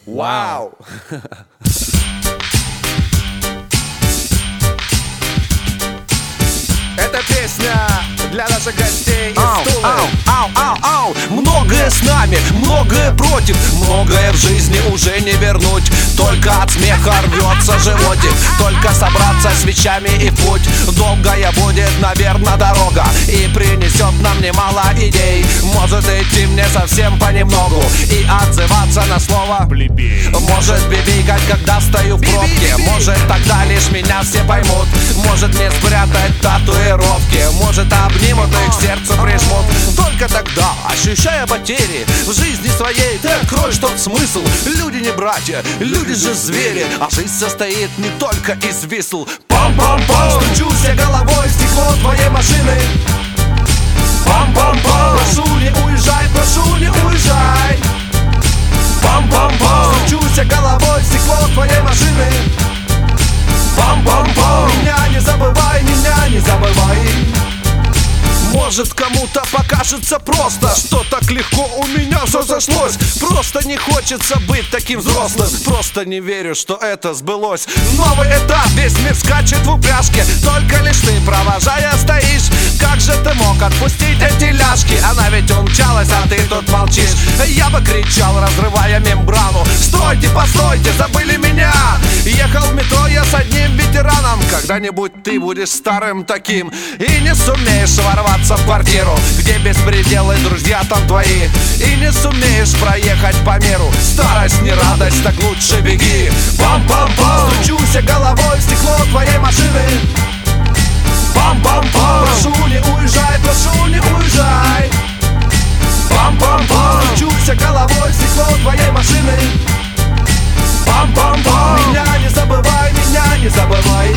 Вау! Это песня для наших гостей из Тулы. Многое с нами, многое против, многое в жизни уже не вернуть. Только от смеха рвется животик, только собраться с вещами и в путь. Долгая будет, наверное, дорога, и принесет нам немало идей. Может идти мне совсем понемногу и отзываться на слово плебей. Может бибикать, когда стою в пробке, может тогда лишь меня все поймут. Может мне спрятать татуировки, может обнимут и к сердцу прижмут. Только тогда, ощущая потери в жизни своей, ты откроешь тот смысл. Люди не братья, люди же звери, а жизнь состоит не только из висел. Пам-пам-пам, стучусь я головой в стекло твоей машины. Пам-пам-пам, прошу не уезжай, прошу не уезжай. Пам-пам-пам, стучусь я головой в стекло твоей машины. Пам-пам-пам, меня не забывай, меня не забывай. Может, кому-то покажется просто, что так легко у меня все сошлось. Просто не хочется быть таким взрослым, просто не верю, что это сбылось. Новый этап, весь мир скачет в упряжке, только лишь ты, провожая, стоишь. Как же ты мог отпустить эти ляжки? Она ведь умчалась, а ты тут молчишь. Я бы кричал, разрывая мембрану: стойте, постойте, забыли меня. Ехал в метро я с одним ветераном. Когда-нибудь ты будешь старым таким и не сумеешь ворваться в квартиру, где беспределы, друзья там твои, и не сумеешь проехать по миру. Старость не радость, так лучше беги. Пам-пам-пам, стучусь я головой в стекло твоей машины. Пам-пам-пам, прошу не уезжай, прошу не уезжай. Пам-пам-пам, стучусь я головой в стекло твоей машины. Пам-пам-пам, меня не забывай, меня не забывай.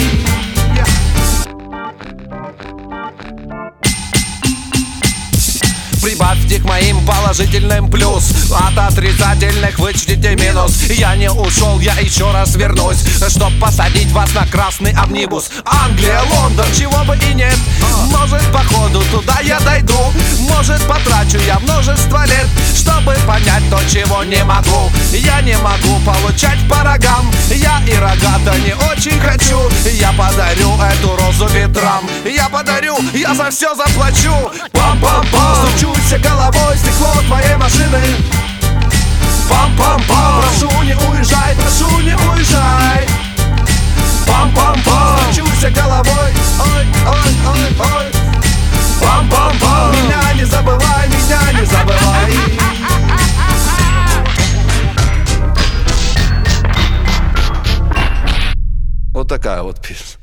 Прибавьте к моим положительным плюс, от отрицательных вычтите минус. Я не ушел, я еще раз вернусь, чтоб посадить вас на красный амнибус. Англия, Лондон, чего бы и нет. Может, по ходу туда я дойду, может, потрачу я множество лет, чтобы понять то, чего не могу. Я не могу получать по рогам, я и рога-то не очень хочу. Я подарю эту розу ветрам, я подарю, я за все заплачу. Пам-пам-пам, стучусь я головой в стекло твоей машины. Пам-пам-пам, прошу не уезжай, прошу не уезжай. Пам-пам-пам, стучусь я головой, ой-ой-ой-ой. Пам-пам-пам, меня не забывай, меня не забывай. Вот такая вот песня.